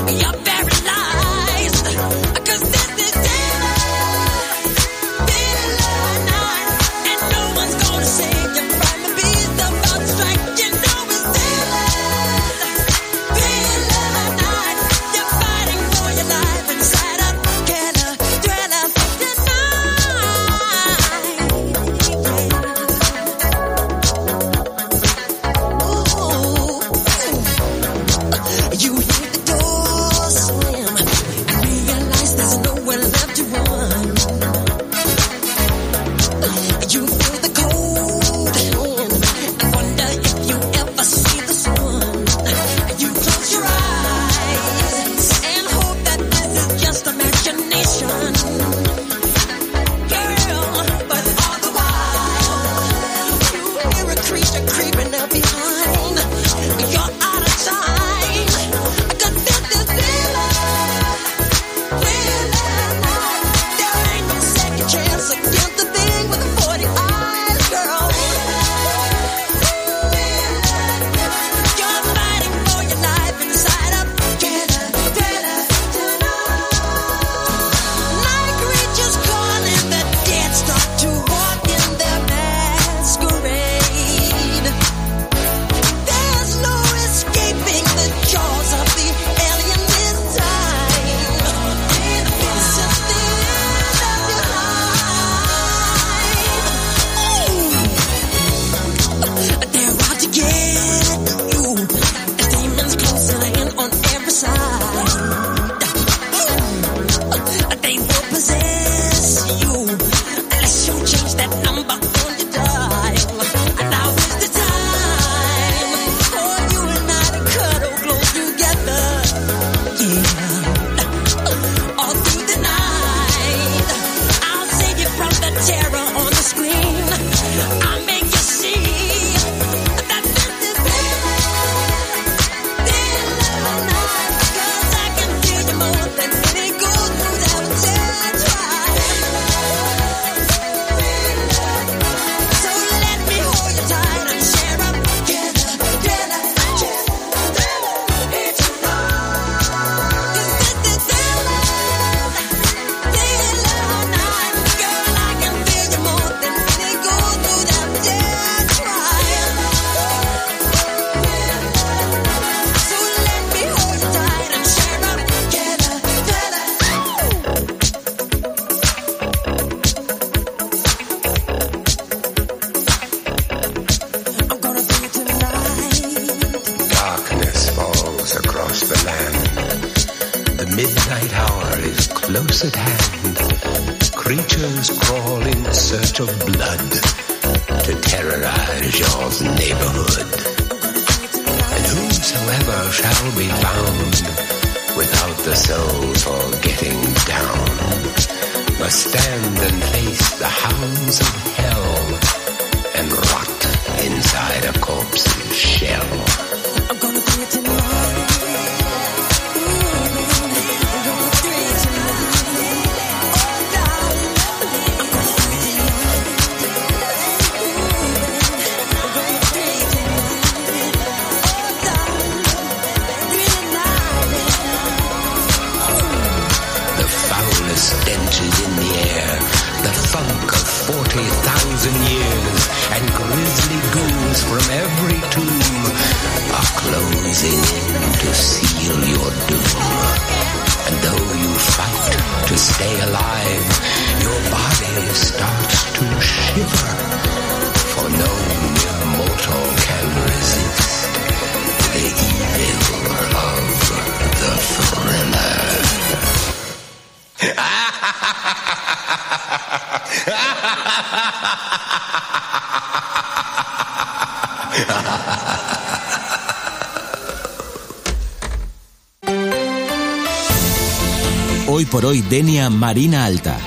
Hoy por hoy, Denia Marina Alta.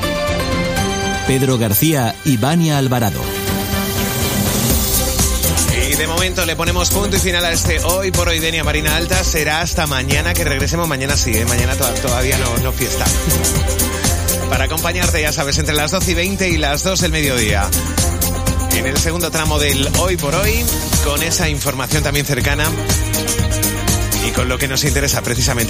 Pedro García y Vania Alvarado. Y de momento le ponemos punto y final a este Hoy por hoy, Denia Marina Alta. Será hasta mañana que regresemos. Mañana sí, mañana todavía no fiesta. Para acompañarte, ya sabes, entre las 12:20 y las 2 del mediodía. En el segundo tramo del Hoy por hoy, con esa información también cercana y con lo que nos interesa precisamente.